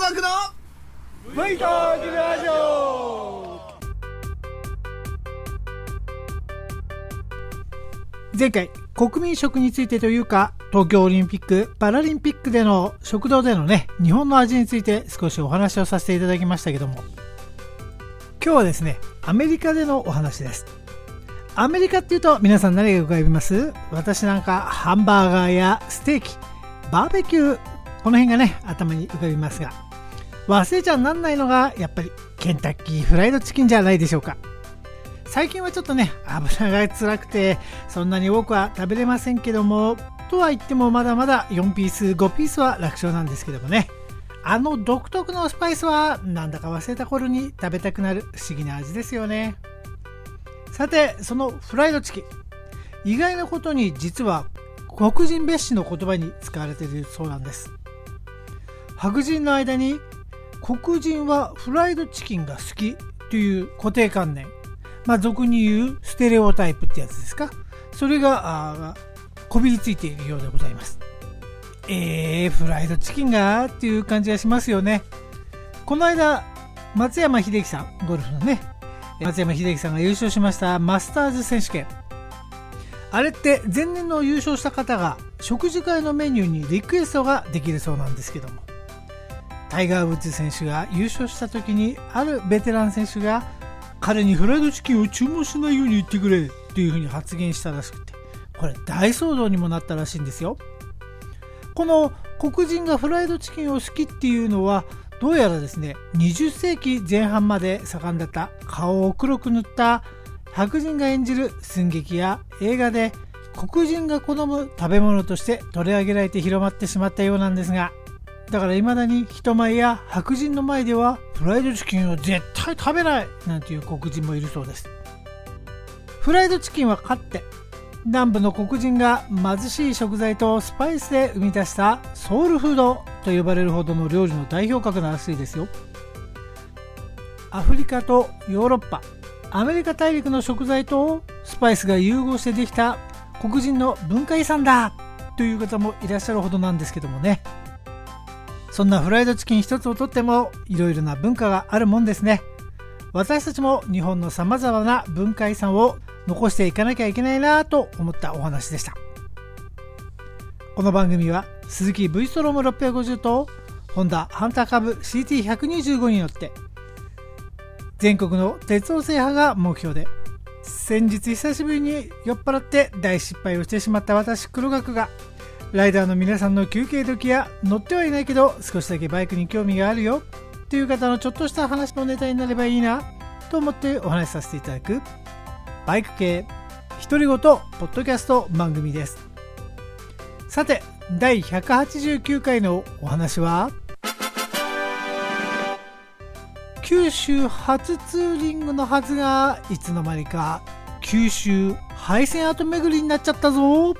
学のファイターズラジオ。 前回国民食についてというか、東京オリンピックパラリンピックでの食堂でのね、日本の味について少しお話をさせていただきましたけども、今日はですね、アメリカでのお話です。アメリカっていうと皆さん何が浮かびます？私なんかハンバーガーやステーキ、バーベキュー、この辺がね頭に浮かびますが、忘れちゃなんないのがやっぱりケンタッキーフライドチキンじゃないでしょうか。最近はちょっとね油が辛くてそんなに多くは食べれませんけども、とは言ってもまだまだ4ピース5ピースは楽勝なんですけどもね、あの独特のスパイスはなんだか忘れた頃に食べたくなる不思議な味ですよね。さて、そのフライドチキン、意外なことに実は黒人蔑視の言葉に使われているそうなんです。白人の間に黒人はフライドチキンが好きという固定観念、俗に言うステレオタイプってやつですか、それがこびりついているようでございます。フライドチキンがっていう感じがしますよね。この間松山英樹さん、ゴルフのね松山英樹さんが優勝しましたマスターズ選手権、あれって前年の優勝した方が食事会のメニューにリクエストができるそうなんですけども、タイガー・ウッズ選手が優勝した時にあるベテラン選手が彼にフライドチキンを注文しないように言ってくれっていうふうに発言したらしくて、これ大騒動にもなったらしいんですよ。この黒人がフライドチキンを好きっていうのはどうやらですね、20世紀前半まで盛んだった顔を黒く塗った白人が演じる寸劇や映画で黒人が好む食べ物として取り上げられて広まってしまったようなんですが、だから未だに人前や白人の前ではフライドチキンを絶対食べないなんていう黒人もいるそうです。フライドチキンはかつて南部の黒人が貧しい食材とスパイスで生み出したソウルフードと呼ばれるほどの料理の代表格ならしいですよ。アフリカとヨーロッパ、アメリカ大陸の食材とスパイスが融合してできた黒人の文化遺産だという方もいらっしゃるほどなんですけどもね、そんなフライドチキン一つをとってもいろいろな文化があるもんですね。私たちも日本のさまざまな文化遺産を残していかなきゃいけないなと思ったお話でした。この番組は鈴木 V ストローム650とホンダハンターカブ CT125 に乗って全国の鉄道制覇が目標で、先日久しぶりに酔っ払って大失敗をしてしまった私黒学が、ライダーの皆さんの休憩時や乗ってはいないけど少しだけバイクに興味があるよという方のちょっとした話のネタになればいいなと思ってお話しさせていただくバイク系独り言ポッドキャスト番組です。さて、第189回のお話は九州初ツーリングのはずが、いつの間にか九州廃線跡巡りになっちゃったぞ。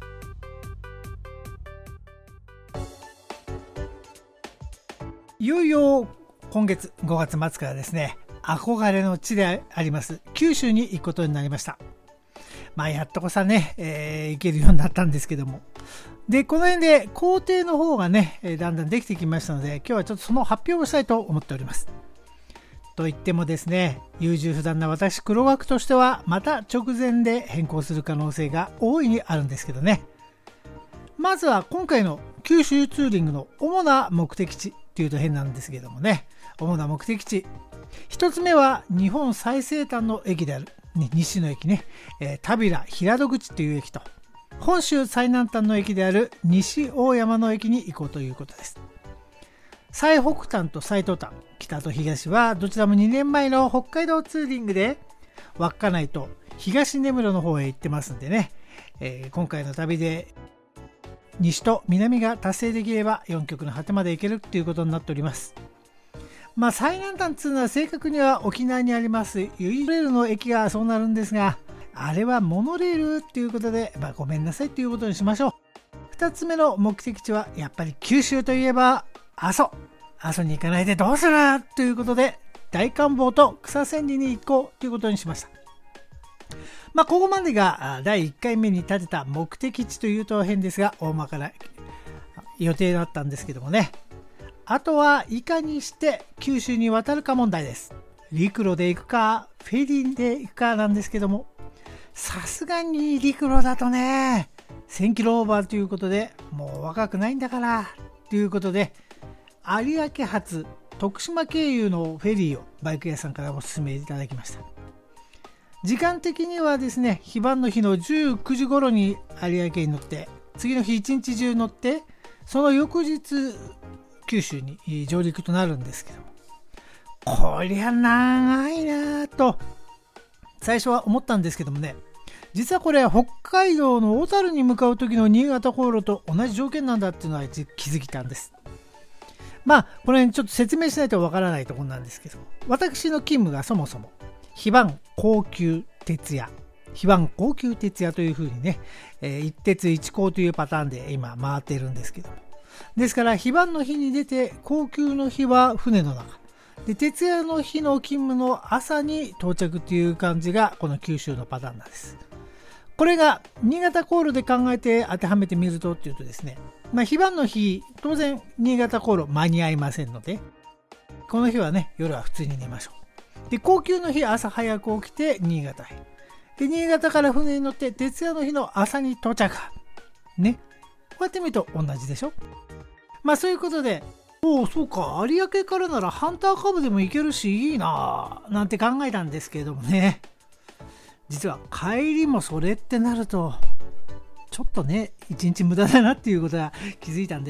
いよいよ今月5月末からですね、憧れの地であります九州に行くことになりました。やっとこさね、行けるようになったんですけども、でこの辺で工程の方がね、だんだんできてきましたので、今日はちょっとその発表をしたいと思っております。といってもですね、優柔不断な私黒学としてはまた直前で変更する可能性が大いにあるんですけどね。まずは今回の九州ツーリングの主な目的地っていうと変なんですけどもね、主な目的地一つ目は日本最西端の駅である、西の駅ね、田平平戸口という駅と、本州最南端の駅である西大山の駅に行こうということです。最北端と最東端、北と東はどちらも2年前の北海道ツーリングで稚内と東根室の方へ行ってますんでね、今回の旅で西と南が達成できれば4極の果てまで行けるっていうことになっております。最南端っていうのは正確には沖縄にありますユイレールの駅がそうなるんですが、あれはモノレールっていうことで、ごめんなさいっていうことにしましょう。2つ目の目的地はやっぱり九州といえば阿蘇に行かないでどうするということで、大観峰と草千里に行こうということにしました。ここまでが第1回目に立てた目的地というと変ですが、大まかな予定だったんですけどもね、 あとはいかにして九州に渡るか問題です。陸路で行くかフェリーで行くかなんですけども、さすがに陸路だとね1000キロオーバーということで、もう若くないんだからということで、有明発徳島経由のフェリーをバイク屋さんからお勧めいただきました。時間的にはですね、非番の日の19時頃に有明に乗って、次の日一日中乗って、その翌日九州に上陸となるんですけども、こりゃ長いなと最初は思ったんですけどもね、実はこれ北海道の小樽に向かう時の新潟航路と同じ条件なんだっていうのは気づいたんです。まあこれちょっと説明しないとわからないところなんですけど、私の勤務がそもそも非番高級徹夜という風にね、一徹一高というパターンで今回っているんですけども、ですから非番の日に出て、高級の日は船の中で、徹夜の日の勤務の朝に到着という感じがこの九州のパターンなんです。これが新潟航路で考えて当てはめてみるとっていうとですね、非番の日当然新潟航路間に合いませんので、この日はね夜は普通に寝ましょう。で、高級の日朝早く起きて新潟へ、で新潟から船に乗って徹夜の日の朝に到着ね。こうやって見ると同じでしょ。そういうことで、そうか、有明からならハンターカブでも行けるしいいななんて考えたんですけれどもね、実は帰りもそれってなるとちょっとね一日無駄だなっていうことが気づいたんです。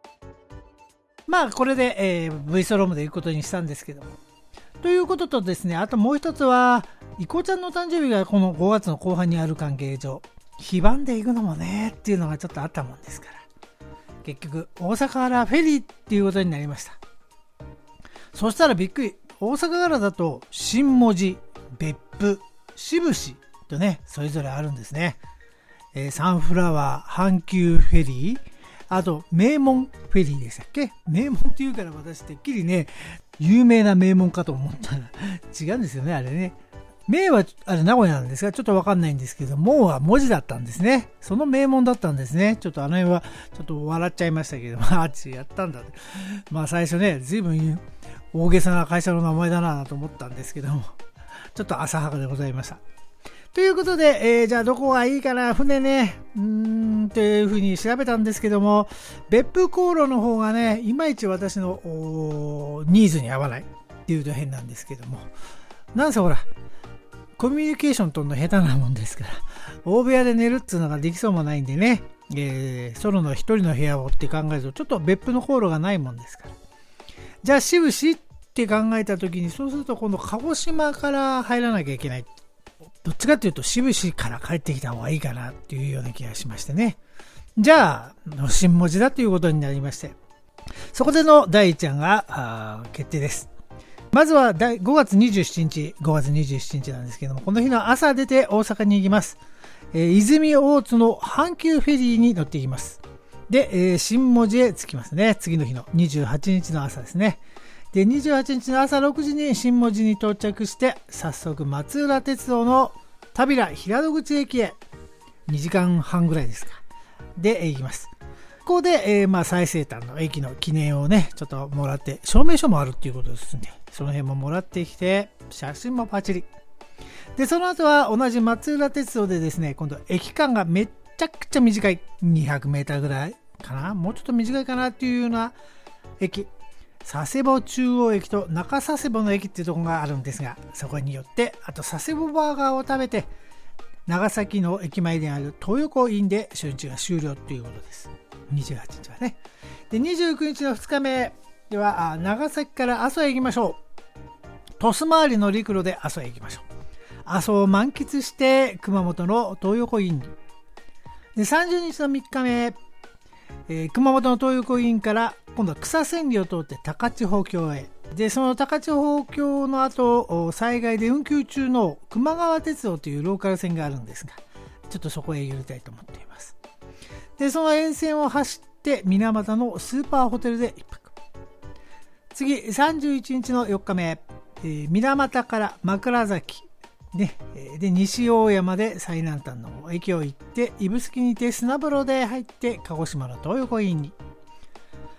これで、V ストロームで行くことにしたんですけども、ということとですね、あともう一つはイコちゃんの誕生日がこの5月の後半にある関係上、非番で行くのもねっていうのがちょっとあったもんですから、結局大阪からフェリーっていうことになりました。そしたらびっくり、大阪からだと新門司、別府、志布志とねそれぞれあるんですね。サンフラワー、阪急フェリー、あと名門フェリーでしたっけ。名門っていうから私てっきりね有名な名門かと思ったら違うんですよね、あれね。名はあれ名古屋なんですが、ちょっとわかんないんですけど、門は文字だったんですね。その名門だったんですね。ちょっとあの辺はちょっと笑っちゃいましたけど、やったんだ。最初ね、随分大げさな会社の名前だなと思ったんですけども、ちょっと浅はかでございました。ということで、じゃあどこがいいかな、船ね、っていうふうに調べたんですけども、別府航路の方がね、いまいち私のニーズに合わないっていうと変なんですけども、なんせほら、コミュニケーションとの下手なもんですから、大部屋で寝るっていうのができそうもないんでね、ソロの一人の部屋をって考えると、ちょっと別府の航路がないもんですから。じゃあ、志布志って考えたときに、そうすると、今度鹿児島から入らなきゃいけない。どっちかっていうと、志布志から帰ってきた方がいいかなっていうような気がしましてね。じゃあ、新門司だということになりまして、そこでの第一案が決定です。まずは5月27日なんですけども、この日の朝出て大阪に行きます。泉大津の阪急フェリーに乗っていきます。で、新門司へ着きますね。次の日の28日の朝ですね。で、28日の朝6時に新門司に到着して、早速松浦鉄道の田平平戸口駅へ2時間半ぐらいですか。で、行きます。ここで、最西端の駅の記念をね、ちょっともらって、証明書もあるっていうことですんで、その辺ももらってきて、写真もパチリ。で、その後は同じ松浦鉄道でですね、今度駅間がめっちゃくちゃ短い、200メーターぐらいかな、もうちょっと短いかなっていうような駅、佐世保中央駅と中佐世保の駅っていうところがあるんですが、そこによって、あと佐世保バーガーを食べて、長崎の駅前である東横インで初日が終了ということです。28日はね。で、29日の2日目では、長崎から阿蘇へ行きましょう。鳥栖回りの陸路で阿蘇へ行きましょう。阿蘇を満喫して熊本の東横インに。で、30日の3日目、熊本の東横インから今度は草千里を通って高千穂峡へ。で、その高千穂峡の後、災害で運休中の球磨川鉄道というローカル線があるんですが、ちょっとそこへ寄りたいと思っています。で、その沿線を走って水俣のスーパーホテルで1泊。次、31日の4日目、水俣から枕崎、ね、で西大山で最南端の駅を行って指宿にて砂風呂で入って鹿児島の東横インに。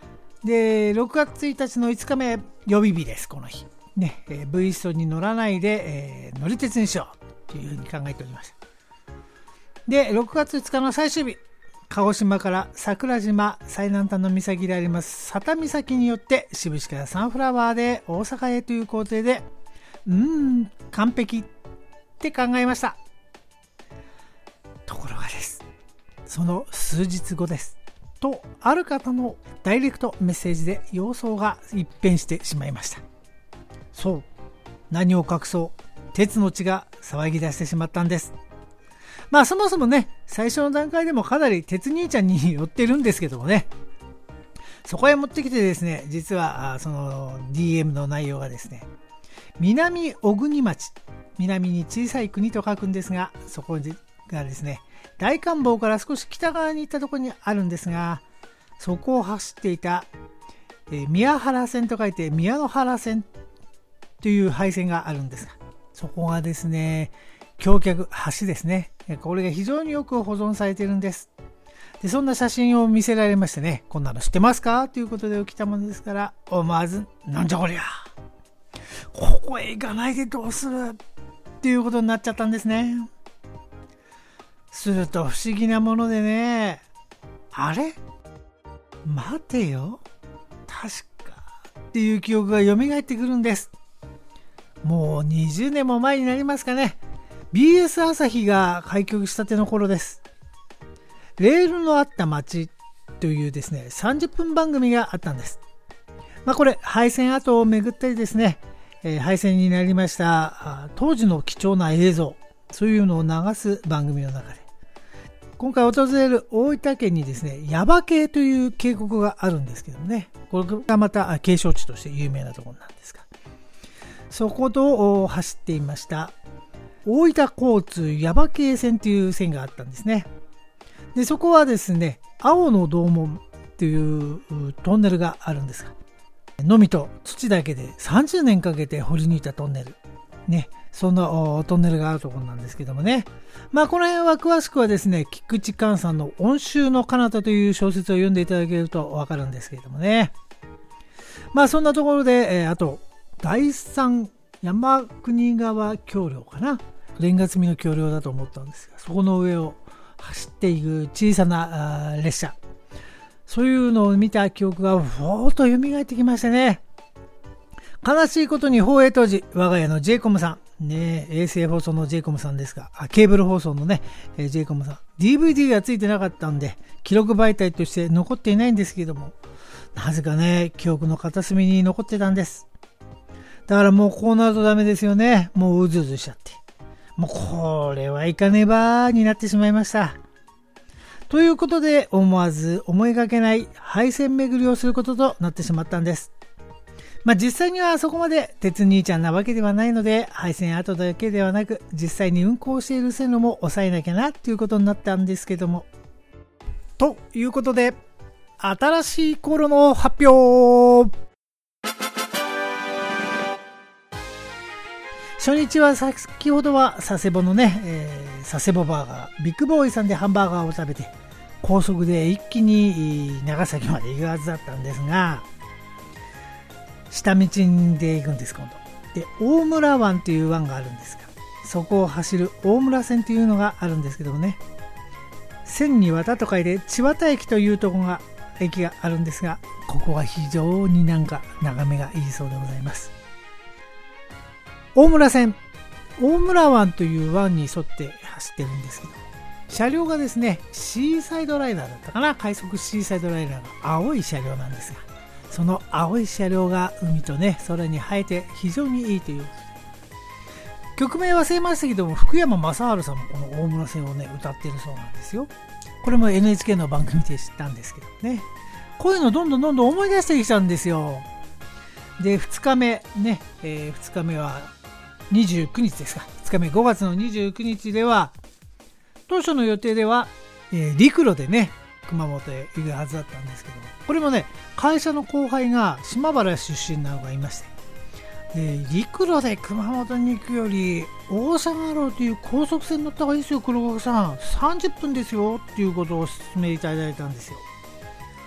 で、6月1日の5日目、予備日です、この日。ね、V ストに乗らないで、乗り鉄にしようというふうに考えておりました。で、6月5日の最終日、鹿児島から桜島最南端の岬であります佐多岬によって志布志からサンフラワーで大阪へという工程で、完璧って考えました。ところがです。その数日後です。と、ある方のダイレクトメッセージで様相が一変してしまいました。そう、何を隠そう、鉄の血が騒ぎ出してしまったんです。まあそもそもね、最初の段階でもかなり鉄兄ちゃんに寄ってるんですけどもね、そこへ持ってきてですね、実はその DM の内容がですね、南小国町、南に小さい国と書くんですが、そこがですね、大観峰から少し北側に行ったところにあるんですが、そこを走っていた、宮原線と書いて宮の原線という廃線があるんですが、そこがですね、橋脚、橋ですね。これが非常によく保存されているんです。で、そんな写真を見せられましてね、こんなの知ってますかということで起きたものですから、思わず、なんじゃこりゃ、ここへ行かないでどうするっていうことになっちゃったんですね。すると不思議なものでね、あれ待てよ、確かっていう記憶が蘇ってくるんです。もう20年も前になりますかね。BS 朝日が開局したての頃です。レールのあった街というですね、30分番組があったんです。まあこれ、廃線跡を巡ったりですね、廃線になりました当時の貴重な映像、そういうのを流す番組の中で、今回訪れる大分県にですね、耶馬渓という渓谷があるんですけどもね、これがまた景勝地として有名なところなんですが、そこと走っていました大分交通耶馬渓線という線があったんですね。で、そこはですね、青の洞門というトンネルがあるんですが、のみと土だけで30年かけて掘り抜いたトンネル。ね、そんなトンネルがあるところなんですけどもね。まあこの辺は詳しくはですね、菊池寛さんの温州の彼方という小説を読んでいただけるとわかるんですけれどもね。まあそんなところで、あと、第三山国川橋梁かな。レンガ積みの橋梁だと思ったんですが、そこの上を走っていく小さな列車、そういうのを見た記憶がふーっと蘇ってきましてね。悲しいことに放映当時、我が家の J コムさん、ね、衛星放送の J コムさんですが、ケーブル放送のね、J コムさん、DVD がついてなかったんで、記録媒体として残っていないんですけども、なぜかね、記憶の片隅に残ってたんです。だからもうこうなるとダメですよね。もううずうずしちゃって。もうこれはいかねばになってしまいました。ということで思わず思いがけない廃線巡りをすることとなってしまったんです。まあ実際にはそこまで鉄兄ちゃんなわけではないので、廃線跡だけではなく実際に運行している線路も抑えなきゃなっていうことになったんですけども。ということで、新しい頃の発表。初日は先ほどは佐世保のね、佐世保バーガー、ビッグボーイさんでハンバーガーを食べて、高速で一気に長崎まで行くはずだったんですが、下道で行くんです、今度。で、大村湾という湾があるんですが、そこを走る大村線というのがあるんですけどもね、線に綿と書いて千綿駅というところが、駅があるんですが、ここは非常になんか眺めがいいそうでございます。大村線、大村湾という湾に沿って走ってるんですけど、車両がですね、シーサイドライダーだったかな、快速シーサイドライダーが青い車両なんですが、その青い車両が海とね、空に生えて非常にいいという。曲名忘れましたけども、福山雅治さんもこの大村線をね、歌っているそうなんですよ。これも NHK の番組で知ったんですけどね。こういうのどんどん思い出してきちゃうんですよ。で、2日目ね、2日目は29日ですか。2日目5月の29日では、当初の予定では、陸路でね、熊本へ行くはずだったんですけど、これもね、会社の後輩が島原出身なのがいまして、陸路で熊本に行くより、大阪路という高速船乗った方がいいですよ、黒川さん。30分ですよっていうことをお勧めいただいたんですよ。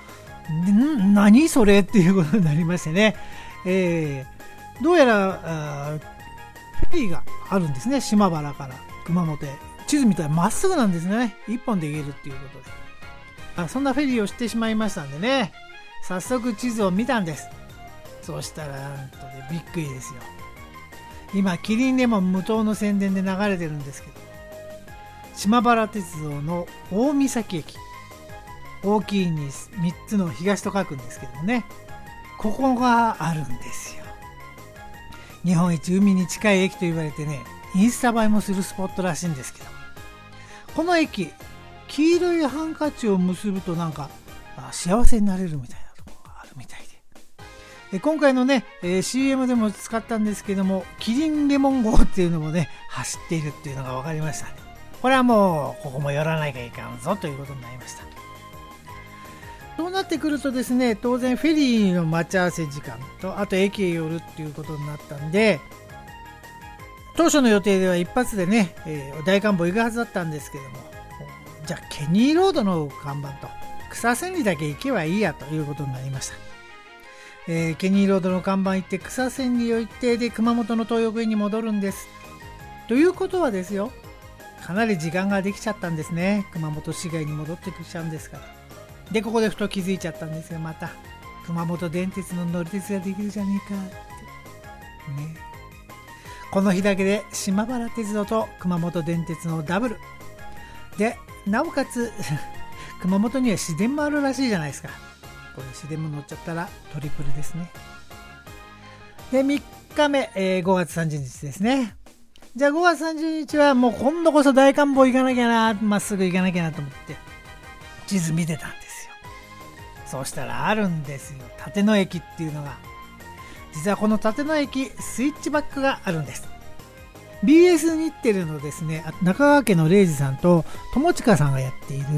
何それっていうことになりましてね、どうやらフェリーがあるんですね。島原から熊本へ。地図見たらまっすぐなんですね。一本で行けるっていうことで、そんなフェリーを知ってしまいましたんでね、早速地図を見たんです。そうしたらなんとね、びっくりですよ。今キリンレモン無糖の宣伝で流れてるんですけど、島原鉄道の大岬駅、大きいに3つの東と書くんですけどもね、ここがあるんですよ。日本一海に近い駅と言われてね、インスタ映えもするスポットらしいんですけど、この駅、黄色いハンカチを結ぶとなんか幸せになれるみたいなところがあるみたいで、今回のね、CM でも使ったんですけども、キリンレモン号っていうのもね走っているっていうのが分かりましたね。これはもうここも寄らないといかんぞということになりました。そうなってくるとですね、当然フェリーの待ち合わせ時間と、あと駅へ寄るっていうことになったんで、当初の予定では一発でね、大観峰行くはずだったんですけども、じゃあケニーロードの看板と草千里だけ行けばいいやということになりました。ケニーロードの看板行って草千里を行って、で熊本の東横インに戻るんです。ということはですよ、かなり時間ができちゃったんですね。熊本市街に戻ってきちゃうんですから。でここでふと気づいちゃったんですよ。また熊本電鉄の乗り鉄ができるじゃねえかってね。この日だけで島原鉄道と熊本電鉄のダブルで、なおかつ熊本には市電もあるらしいじゃないですか。これ市電も乗っちゃったらトリプルですね。で3日目、5月30日ですね。じゃあ5月30日はもう今度こそ大観峰行かなきゃな、まっすぐ行かなきゃなと思って地図見てたんですよ。そうしたらあるんですよ、立野駅っていうのが。実はこの立野駅スイッチバックがあるんです。 BS 日テレのですね、中川家の礼二さんと友近さんがやっている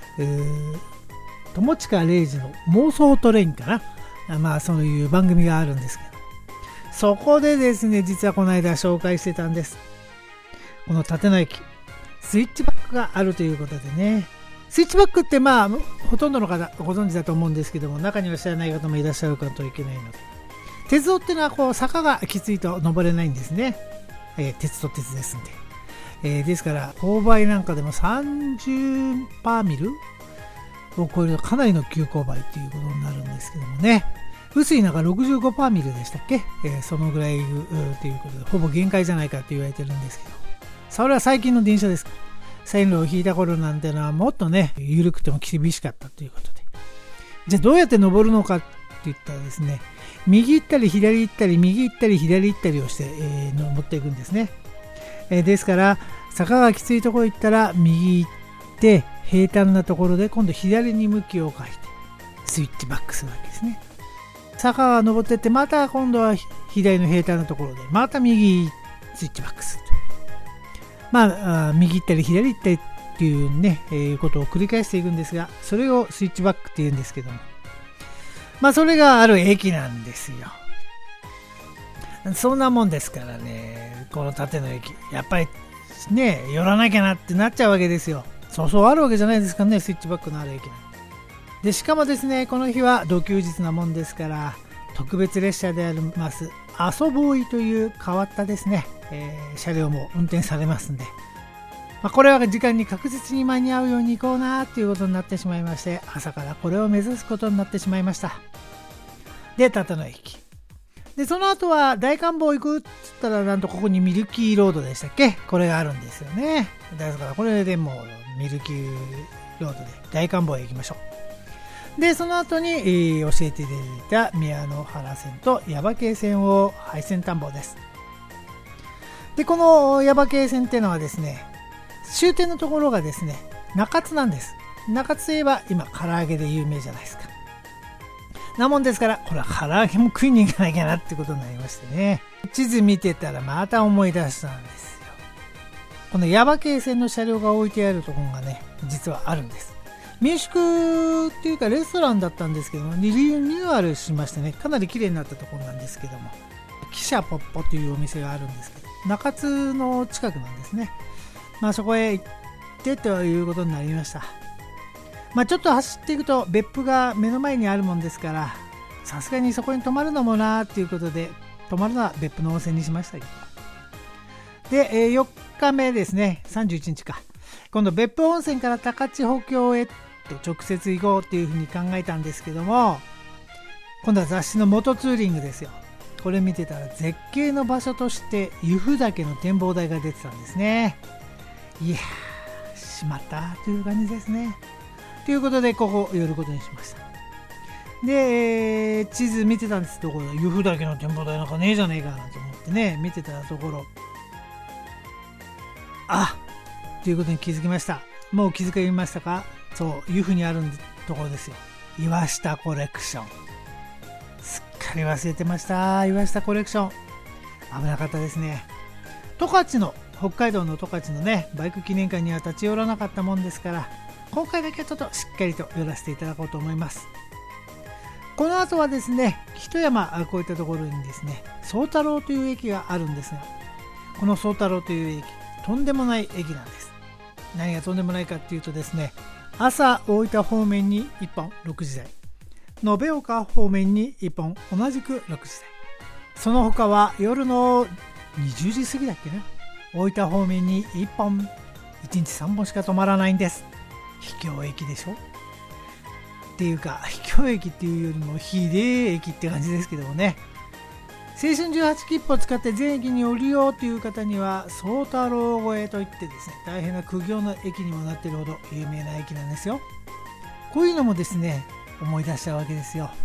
友近礼二の妄想トレインかな、まあそういう番組があるんですけど、そこでですね、実はこの間紹介してたんです。この立野駅スイッチバックがあるということでね。スイッチバックってまあほとんどの方ご存知だと思うんですけども、中には知らない方もいらっしゃるかといけないので、鉄道っていうのはこう坂がきついと登れないんですね。鉄と鉄ですんで、ですから勾配なんかでも30パーミルを超えるとかなりの急勾配ということになるんですけどもね。薄い中65パーミルでしたっけ、そのぐらいということでほぼ限界じゃないかと言われてるんですけど、それは最近の電車ですから、線路を引いた頃なんてのはもっとね緩くても厳しかったということで、じゃあどうやって登るのかって言ったらですね、右行ったり左行ったり右行ったり左行ったりをして、登っていくんですね。ですから坂がきついところ行ったら右行って平坦なところで今度左に向きを変えてスイッチバックするわけですね。坂が登ってってまた今度は左の平坦なところでまた右スイッチバックすると、まあ右行ったり左行ったりっていうね、ことを繰り返していくんですが、それをスイッチバックっていうんですけども、まあそれがある駅なんですよ。そんなもんですからね、この立野駅やっぱりね寄らなきゃなってなっちゃうわけですよ。そうそうあるわけじゃないですかね、スイッチバックのある駅なんで。しかもですね、この日は土休日なもんですから特別列車であります阿蘇ボーイという変わったですね、車両も運転されますんで、これは時間に確実に間に合うように行こうなということになってしまいまして、朝からこれを目指すことになってしまいました。で立野駅で、その後は大観峰行くっつったら、なんとここにミルキーロードでしたっけ、これがあるんですよね。だからこれでもうミルキーロードで大観峰へ行きましょう。でその後に、教えていただいた宮野原線と耶馬渓線を廃線探訪です。でこの耶馬渓線っていうのはですね、終点のところがですね中津なんです。中津といえば今唐揚げで有名じゃないですか。なもんですから、これは唐揚げも食いに行かなきゃなってことになりましてね、地図見てたらまた思い出したんですよ。この耶馬渓線の車両が置いてあるところがね実はあるんです。民宿っていうかレストランだったんですけども、リニューアルしましてね、かなり綺麗になったところなんですけども、汽車ポッポというお店があるんですけど、中津の近くなんですね。そこへ行ってということになりました。 ちょっと走っていくと別府が目の前にあるもんですから、さすがにそこに泊まるのもなーっていうことで、泊まるのは別府の温泉にしましたけど。で、4日目ですね、31日か。今度別府温泉から高千穂峡へと直接行こうっていうふうに考えたんですけども、今度は雑誌の元ツーリングですよ。これ見てたら絶景の場所として由布岳の展望台が出てたんですね。いやー、しまったという感じですね。ということでここ寄ることにしました。で、地図見てたんですところ、由布岳の展望台なんかねえじゃねえかなと思ってね、見てたところ、ということに気づきました。もう気づかれましたか？そう、由布にあるところですよ。岩下コレクション。すっかり忘れてました。岩下コレクション。危なかったですね。北海道の十勝のね、バイク記念館には立ち寄らなかったもんですから、今回だけはちょっとしっかりと寄らせていただこうと思います。この後はですね、一山こういったところにですね、宗太郎という駅があるんですが、この宗太郎という駅、とんでもない駅なんです。何がとんでもないかっていうとですね、朝大分方面に1本6時台、延岡方面に1本同じく6時台、その他は夜の20時過ぎだっけな、大分方面に1本、1日3本しか止まらないんです。秘境駅でしょっていうか、秘境駅っていうよりもひでえ駅って感じですけどもね。青春18切符を使って全駅に降りようという方には宗太郎越えといってですね、大変な苦行の駅にもなっているほど有名な駅なんですよ。こういうのもですね、思い出したわけですよ。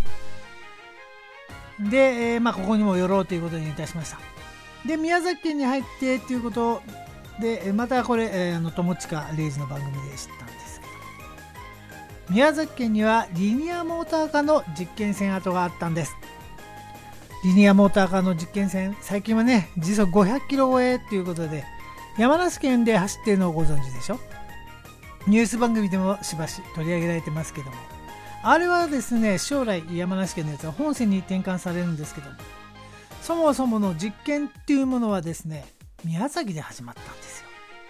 で、ここにも寄ろうということにいたしました。で、宮崎県に入ってということで、またこれ、友近礼二の番組で知ったんですけど、宮崎県にはリニアモーターカーの実験線跡があったんです。リニアモーターカーの実験線、最近はね、時速500キロ超えということで、山梨県で走っているのをご存知でしょ。ニュース番組でもしばし取り上げられてますけども、あれはですね、将来山梨県のやつは本線に転換されるんですけども、そもそもの実験っていうものはですね、宮崎で始まったんですよ。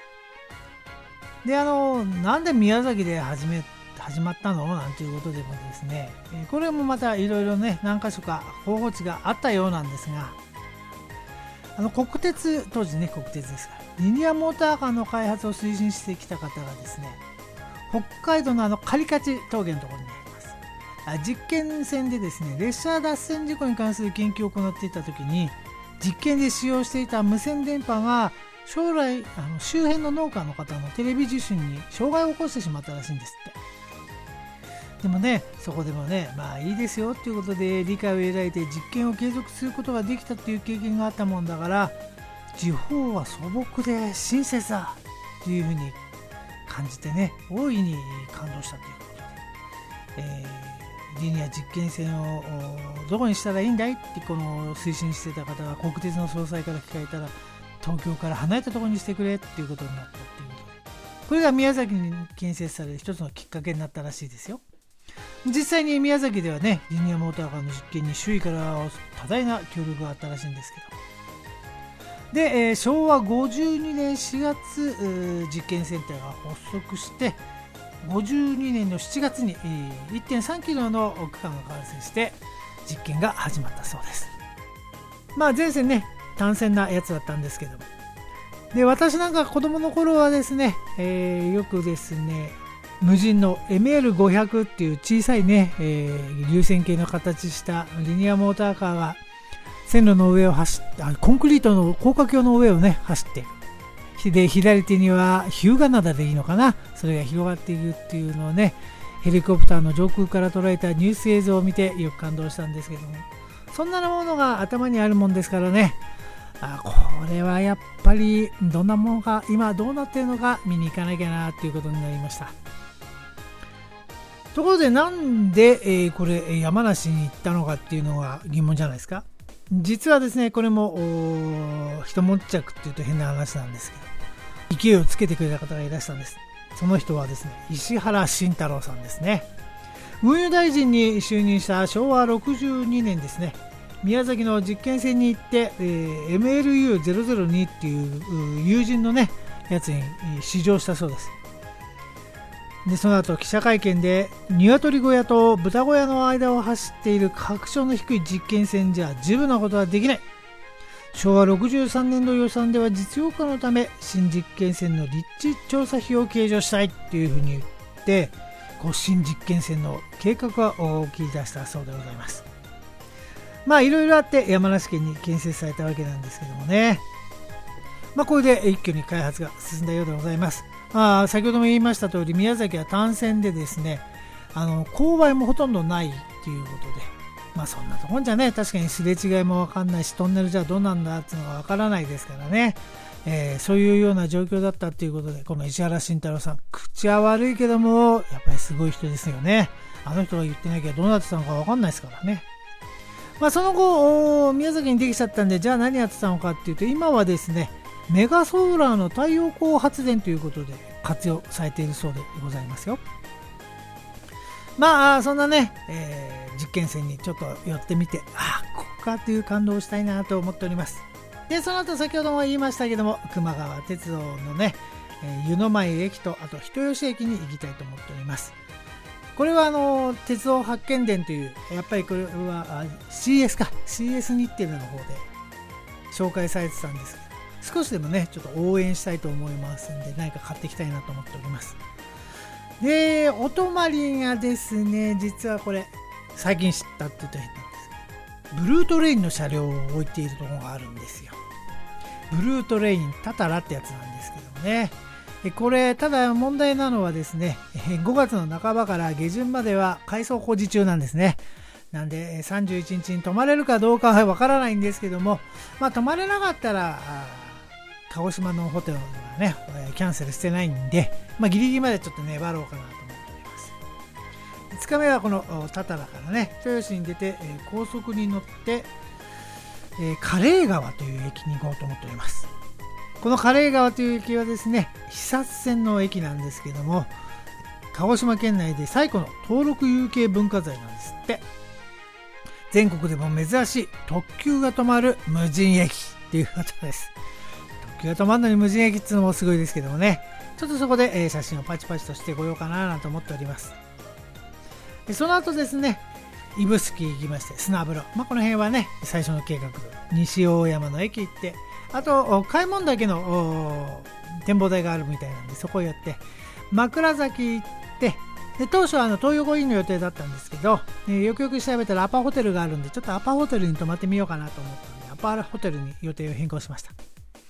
で、なんで宮崎で始まったのなんていうことでもですね、これもまたいろいろね、何か所か候補地があったようなんですが、国鉄、当時ね、国鉄ですから、リニアモーターカーの開発を推進してきた方がですね、北海道の狩勝峠のところにあります。実験線でですね、列車脱線事故に関する研究を行っていたときに、実験で使用していた無線電波が将来周辺の農家の方のテレビ受信に障害を起こしてしまったらしいんですって。でもね、そこでもね、いいですよということで理解を得られて実験を継続することができたという経験があったもんだから、地方は素朴で親切だというふうに感じてね、大いに感動したということで、リニア実験線をどこにしたらいいんだいってこの推進してた方が国鉄の総裁から聞かれたら、東京から離れたところにしてくれっていうことになったっていうことで、これが宮崎に建設される一つのきっかけになったらしいですよ。実際に宮崎ではね、リニアモーターカーの実験に周囲から多大な協力があったらしいんですけど、で、昭和52年4月実験センターが発足して、52年の7月に 1.3 キロの区間が完成して実験が始まったそうです。前線ね、単線なやつだったんですけども、で、私なんか子供の頃はですね、よくですね、無人の ML500 っていう小さいね、流線形の形したリニアモーターカーが線路の上を走って、コンクリートの高架橋の上をね走って、で左手には日向灘でいいのかな、それが広がっていくっていうのをね、ヘリコプターの上空から捉えたニュース映像を見てよく感動したんですけども、そんなものが頭にあるもんですからね、これはやっぱりどんなものが今どうなっているのか見に行かなきゃなっていうことになりました。ところでなんで、これ山梨に行ったのかっていうのが疑問じゃないですか。実はですね、これも一悶着っていうと変な話なんですけど、勢いをつけてくれた方がいらしたんです。その人はですね、石原慎太郎さんですね。運輸大臣に就任した昭和62年ですね、宮崎の実験船に行って、MLU002 っていう友人のねやつに試乗したそうです。 でその後記者会見で鶏小屋と豚小屋の間を走っている確証の低い実験線じゃ十分なことはできない。昭和63年度予算では実用化のため新実験線の立地調査費を計上したいっていうふうに言って新実験線の計画を切り出したそうでございます。いろいろあって山梨県に建設されたわけなんですけどもね、これで一挙に開発が進んだようでございます。先ほども言いました通り宮崎は単線でですね勾配もほとんどないということで、そんなところじゃね確かにすれ違いも分かんないしトンネルじゃどうなんだっていうのが分からないですからね、そういうような状況だったということでこの石原慎太郎さん口は悪いけどもやっぱりすごい人ですよね。あの人が言ってなきゃどうなってたのか分かんないですからね。その後宮崎にできちゃったんでじゃあ何やってたのかっていうと今はですねメガソーラーの太陽光発電ということで活用されているそうでございますよ。そんなね、実験船にちょっと寄ってみてここかという感動をしたいなと思っております。でその後先ほども言いましたけども球磨川鉄道のね湯の前駅とあと人吉駅に行きたいと思っております。これは鉄道発見伝というやっぱりこれはCS 日テレの方で紹介されてたんですけど少しでもねちょっと応援したいと思いますんで何か買っていきたいなと思っております。でお泊まりがですね実はこれ最近知ったって言ったら変なんですけどブルートレインの車両を置いているところがあるんですよ。ブルートレインタタラってやつなんですけどもねこれただ問題なのはですね5月の半ばから下旬までは改装工事中なんですね。なんで31日に泊まれるかどうかはわからないんですけども泊まれなかったら鹿児島のホテルはねキャンセルしてないんでギリギリまでちょっと粘ろうかなと思っております。5日目はこのタタラからね豊洲に出て高速に乗ってカレー川という駅に行こうと思っております。このカレー川という駅はですね肥薩線の駅なんですけども鹿児島県内で最古の登録有形文化財なんですって。全国でも珍しい特急が止まる無人駅っていうことです。特急が止まるのに無人駅っていうのもすごいですけどもねちょっとそこで写真をパチパチとしてこようかなと思っております。その後ですね指宿行きまして砂風呂、この辺はね最初の計画西大山の駅行ってあと開門岳の展望台があるみたいなんでそこをやって枕崎行ってで当初は東横インの予定だったんですけど、よくよく調べたらアパホテルがあるんでちょっとアパホテルに泊まってみようかなと思ったんでアパホテルに予定を変更しました。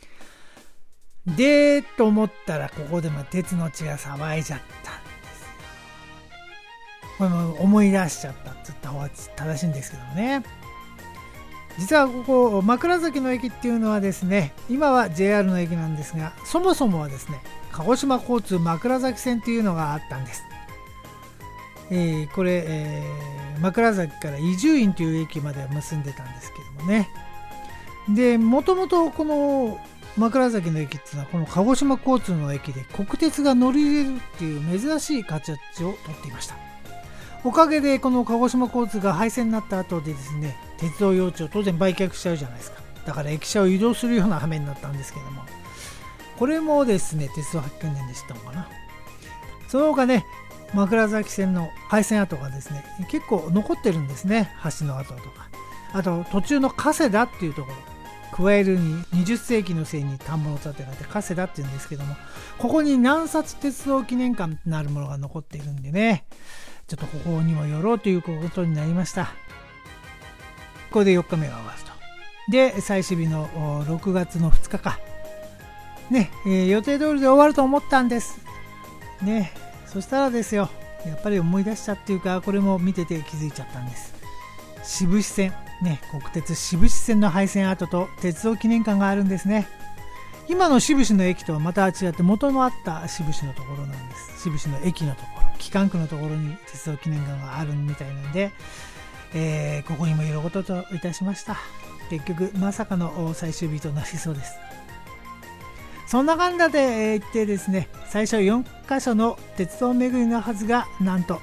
でと思ったらここでも鉄の血が騒いじゃったんですよ。これも思い出しちゃったって言った方が正しいんですけどね。実はここ枕崎の駅っていうのはですね今は JR の駅なんですがそもそもはですね鹿児島交通枕崎線っていうのがあったんです。これ、枕崎から伊集院という駅まで結んでたんですけどもね。でもともとこの枕崎の駅っていうのはこの鹿児島交通の駅で国鉄が乗り入れるっていう珍しい形をとっていました。おかげでこの鹿児島交通が廃線になった後でですね鉄道用地を当然売却しちゃうじゃないですか。だから駅舎を移動するような羽目になったんですけどもこれもですね鉄道発見伝で知ったのかな。その他ね枕崎線の廃線跡がですね結構残ってるんですね。橋の跡とかあと途中の加世田っていうところ加えるに20世紀の末に田んぼの建てられて加世田っていうんですけどもここに南薩鉄道記念館なるものが残っているんでねちょっとここにも寄ろうということになりました。これで4日目が終わると。で最終日の6月の2日かね、予定通りで終わると思ったんですね。そしたらですよやっぱり思い出したっていうかこれも見てて気づいちゃったんです。志布志線ね国鉄志布志線の廃線跡と鉄道記念館があるんですね。今の志布志の駅とはまた違って元のあった志布志のところなんです。志布志の駅のところ機関区のところに鉄道記念館があるみたいなんで、ここにも寄ることといたしました。結局まさかの最終日となりそうです。そんな感じで行ってですね最初4カ所の鉄道巡りのはずがなんと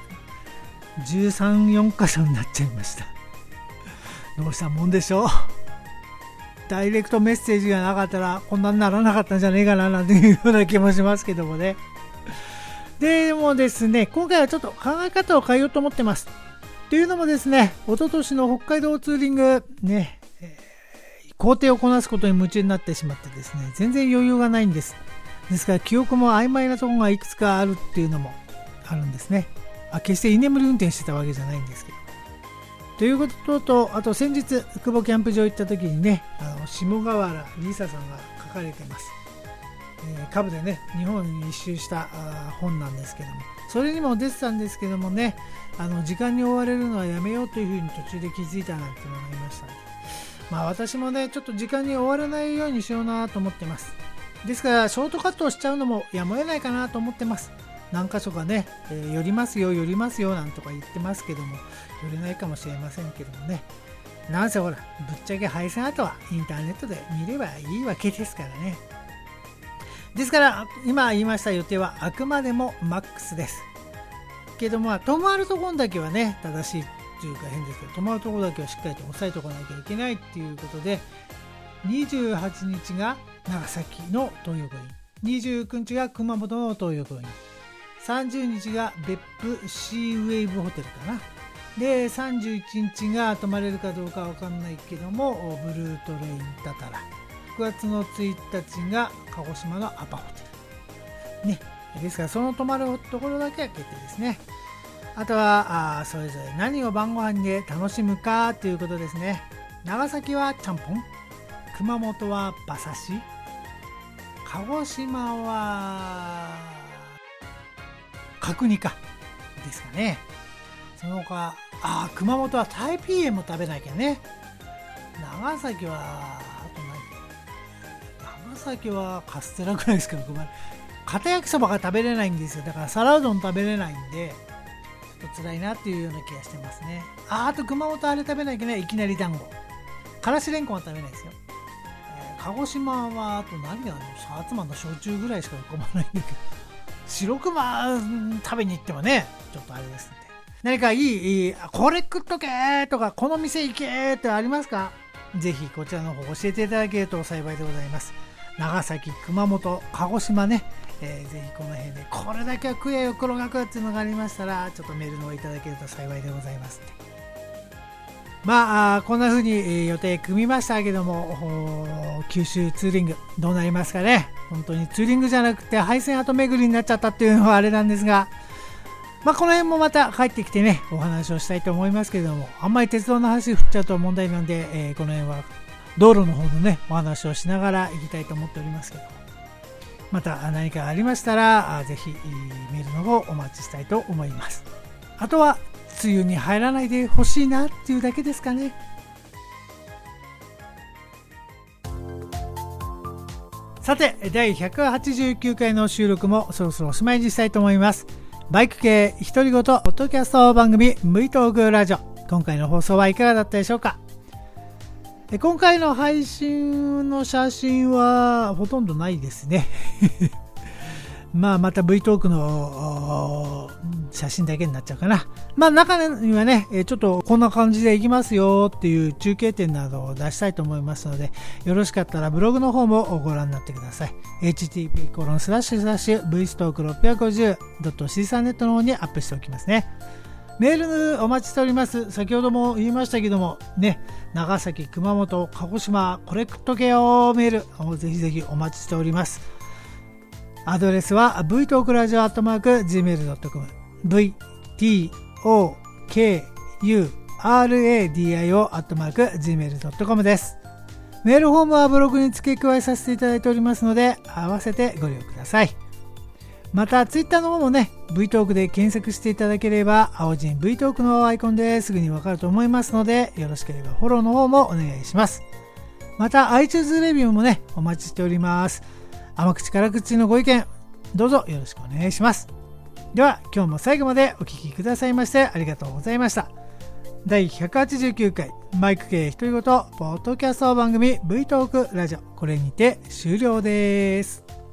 13、4カ所になっちゃいました。どうしたもんでしょう。ダイレクトメッセージがなかったらこんなにならなかったんじゃねえかななんていうような気もしますけどもね。 でもですね、今回はちょっと考え方を変えようと思ってます。というのもですね、一昨年の北海道ツーリングね、工程をこなすことに夢中になってしまってですね、全然余裕がないんです。ですから記憶も曖昧なところがいくつかあるっていうのもあるんですね。決して居眠り運転してたわけじゃないんですけど。ということと、あと先日久保キャンプ場行った時にね、下河原リサさんが書かれてます。株でね、日本一周した本なんですけども、それにも出てたんですけどもね、時間に追われるのはやめようというふうに途中で気づいたなんていうのがありましたので、私もね、ちょっと時間に追われないようにしようなと思ってます。ですからショートカットをしちゃうのもやむを得ないかなと思ってます。何箇所かね、寄りますよなんとか言ってますけども、寄れないかもしれませんけどもね、なんせほら、ぶっちゃけ配線跡はインターネットで見ればいいわけですからね。ですから今言いました予定はあくまでもマックスですけども、止まるところだけはね正しいというか変ですけど、止まるところだけはしっかりと押さえておかなきゃいけないっていうことで、28日が長崎の東横イン、29日が熊本の東横イン、30日が別府シーウェイブホテルかな。で31日が泊まれるかどうかわかんないけども、ブルートレインタタラ、9月の1日が鹿児島のアパホテルね。ですからその泊まるところだけは決定ですね。あとはそれぞれ何を晩ご飯で楽しむかということですね。長崎はちゃんぽん、熊本は馬刺し、鹿児島は角煮かですかね。その他熊本はタイピーエンも食べなきゃね。長崎はカステラぐらいですけど、片焼きそばが食べれないんですよ。だから皿うどん食べれないんでちょっと辛いなっていうような気がしてますね。あと熊本あれ食べなきゃいけない、いきなり団子、からしれんこんは食べないですよ。鹿児島はあと何がサーツマンの焼酎ぐらいしか浮かばないんだけど、白熊食べに行ってもねちょっとあれですんで、何かいいこれ食っとけとかこの店行けってありますか？ぜひこちらの方教えていただけると幸いでございます。長崎、熊本、鹿児島ね、ぜひこの辺でこれだけは食えよ黒学っていうのがありましたら、ちょっとメールの方いただけると幸いでございます。こんな風に予定組みましたけども、九州ツーリングどうなりますかね。本当にツーリングじゃなくて配線跡巡りになっちゃったっていうのはあれなんですが、この辺もまた帰ってきてねお話をしたいと思いますけれども、あんまり鉄道の話振っちゃうと問題なんで、この辺は道路の方のねお話をしながら行きたいと思っておりますけど、また何かありましたらぜひメールの方お待ちしたいと思います。あとは梅雨に入らないでほしいなっていうだけですかね。さて第189回の収録もそろそろおしまいにしたいと思います。バイク系独り言ポッドキャスト番組 V トークラジオ、今回の放送はいかがだったでしょうか。今回の配信の写真はほとんどないですねまた V トークの写真だけになっちゃうかな。中にはねちょっとこんな感じでいきますよっていう中継点などを出したいと思いますので、よろしかったらブログの方もご覧になってください。http://vstock650.c3net の方にアップしておきますね。メールお待ちしております。先ほども言いましたけどもね、長崎、熊本、鹿児島これ食っとけよメールをぜひぜひお待ちしております。アドレスは vtalkradio@gmail.com vtokuradio@gmail.com です。メールフォームはブログに付け加えさせていただいておりますので、合わせてご利用ください。またツイッターの方もね V トークで検索していただければ青人 V トークのアイコンですぐにわかると思いますので、よろしければフォローの方もお願いします。また iTunes レビューもねお待ちしております。甘口辛口のご意見どうぞよろしくお願いします。では今日も最後までお聞きくださいましてありがとうございました。第189回マイク系独り言ポッドキャスト番組 V トークラジオ、これにて終了です。